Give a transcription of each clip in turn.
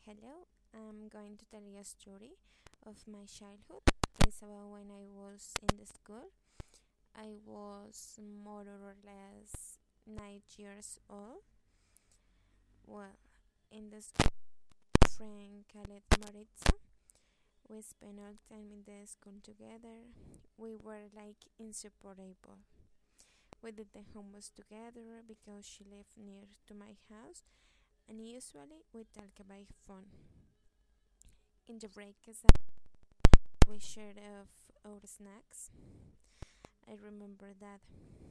Hello, I'm going to tell you a story of my childhood. It's about when I was in the school. I was more or less 9 years old. Well, in the school, friend called Maritza. We spent all time in the school together. We were like inseparable. We did the homework together because she lived near to my house, and usually we talk about fun. In the breaks, we shared of our snacks. I remember that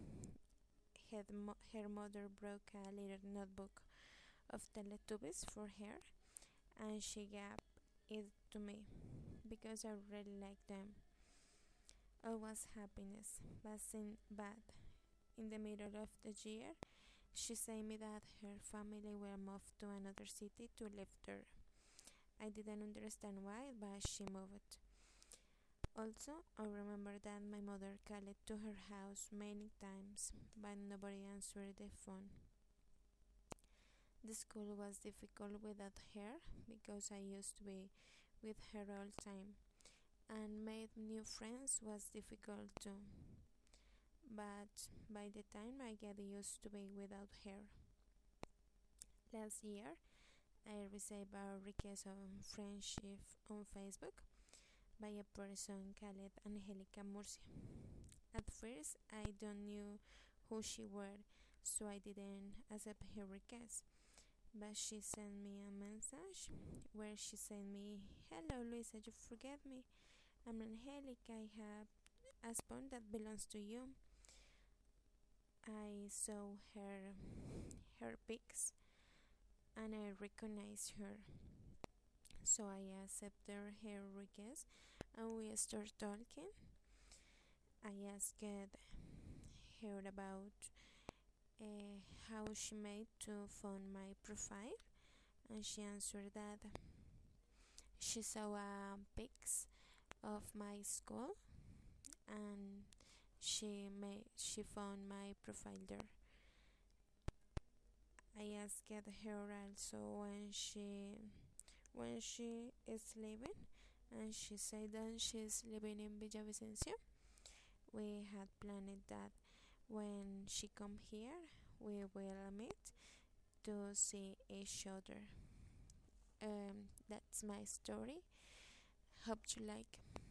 her mother broke a little notebook of Teletubbies for her, and she gave it to me because I really liked them. All was happiness, but in the middle of the year, she said me that her family will move to another city to live there. I didn't understand why, but she moved. Also, I remember that my mother called to her house many times, but nobody answered the phone. The school was difficult without her because I used to be with her all the time, and made new friends was difficult too. But by the time I get used to be without her. Last year, I received a request of friendship on Facebook by a person called Angelica Murcia. At first, I don't knew who she was, so I didn't accept her request. But she sent me a message where she said me, "Hello, Luisa, you forget me? I'm Angelica. I have a spoon that belongs to you." I saw her pics and I recognized her, so I accepted her request and we started talking. I asked her about how she made to find my profile, and she answered that she saw pics of my school and she found my profile there. I asked her also when she is living, and she said that she's living in Villavicencio. We had planned that when she come here, we will meet to see each other. That's my story. Hope you like.